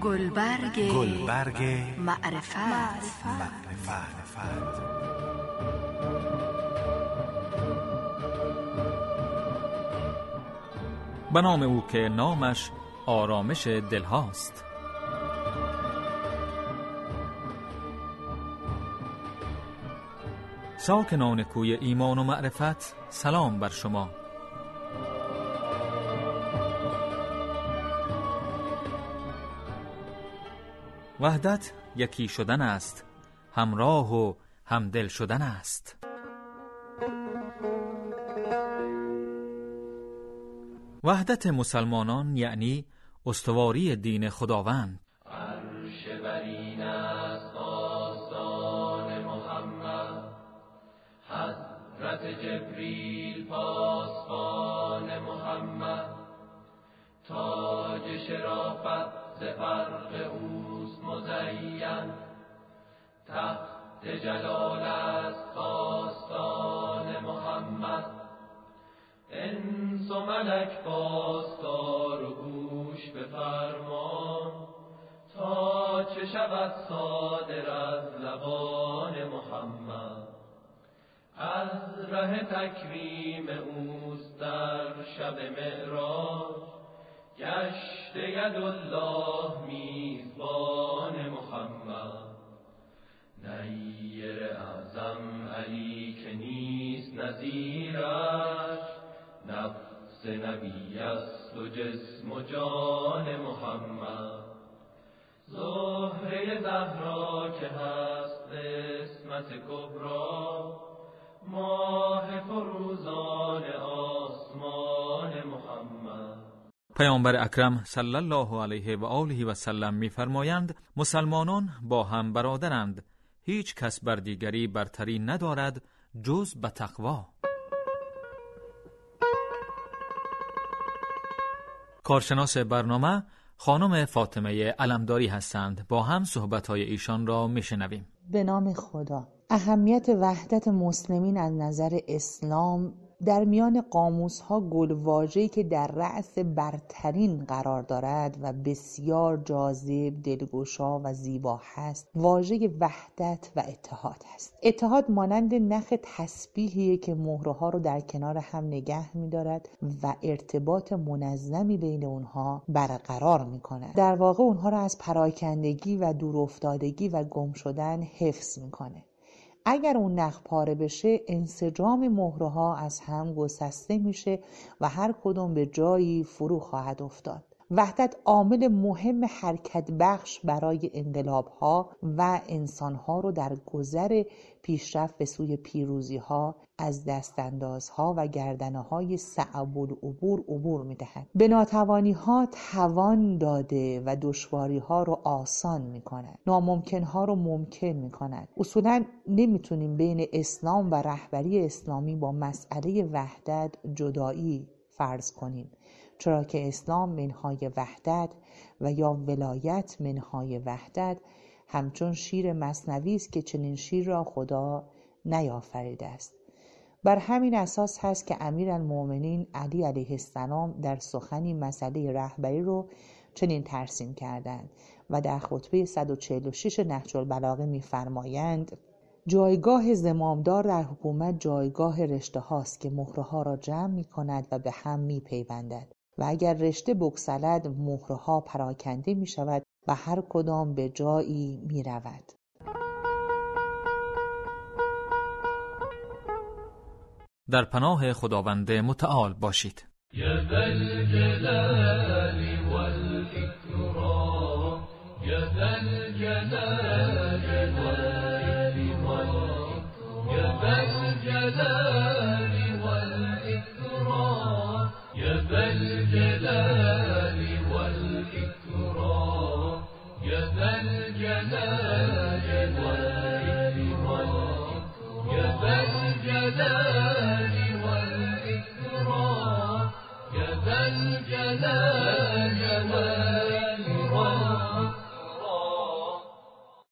گلبرگ معرفت. به نام او که نامش آرامش دل هاست. ساکنان کوی ایمان و معرفت، سلام بر شما. وحدت یکی شدن است، همراه و همدل شدن است. وحدت مسلمانان یعنی استواری دین خداوند. عرش برین است آستان محمد، حضرت جبریل پاسبان محمد، تاج شرافت ز فرق اوست مزین، تخت جلال است آستان محمد، انس و ملک پاسدار و گوش بفرمان، تا چه شود صادر از لبان محمد. از ره تکریم اوست در شب معراج، گشت یدالله میزبان محمد. نیر اعظم علی که نیست نظیرش، نفس نبی است و جسم و جان محمد. زهره زهرا که هست قسمت کبری، ماه فروزان آسمان محمد. پیامبر اکرم صلی الله علیه و آله و سلم می‌فرمایند مسلمانان با هم برادرند، هیچ کس بر دیگری برتری ندارد جز به تقوا. کارشناس برنامه خانم فاطمه علمداری هستند. با هم صحبت‌های ایشان را میشنویم. به نام خدا. اهمیت وحدت مسلمین از نظر اسلام در میان قاموس‌ها گلواژه‌ای که در رأس برترین قرار دارد و بسیار جاذب، دلگشا و زیبا هست، واژه وحدت و اتحاد است. اتحاد مانند نخ تسبیحیه که مهره‌ها رو در کنار هم نگه می‌دارد و ارتباط منظمی بین اونها برقرار می‌کند. در واقع اونها رو از پراکندگی و دورافتادگی و گم شدن حفظ می‌کنه. اگر اون نخ پاره بشه، انسجام مهره‌ها از هم گسسته میشه و هر کدوم به جایی فرو خواهد افتاد. وحدت عامل مهم حرکت بخش برای انقلاب‌ها و انسان‌ها رو در گذر پیشرفت به سوی پیروزی‌ها از دستاندازها و گردنه‌های صعب العبور عبور می‌دهد. به ناتوانی‌ها توان داده و دشواری‌ها رو آسان می‌کند. ناممکن‌ها رو ممکن می‌کند. اصولاً نمی‌تونیم بین اسلام و رهبری اسلامی با مسئله وحدت جدایی فرض کنیم، چرا که اسلام منهای وحدت و یا ولایت منهای وحدت همچون شیر مثنوی است که چنین شیر را خدا نیافریده است. بر همین اساس هست که امیرالمؤمنین علی علیه السلام در سخنی مسئله رهبری رو چنین ترسیم کردند و در خطبه 146 نهج البلاغه می‌فرمایند: جایگاه زمامدار در حکومت جایگاه رشته هاست که مهره ها را جمع می کند و به هم می پیوندد و اگر رشته بگسلد مهره ها پراکنده می شود و هر کدام به جایی می رود. در پناه خداوند متعال باشید. یا ذا الجلال والاکرام، یا ذا الجلال والاکرام، یا ذا الجلال والاکرام، یا ذا الجلال والاکرام، یا ذا الجلال والاکرام، یا ذا الجلال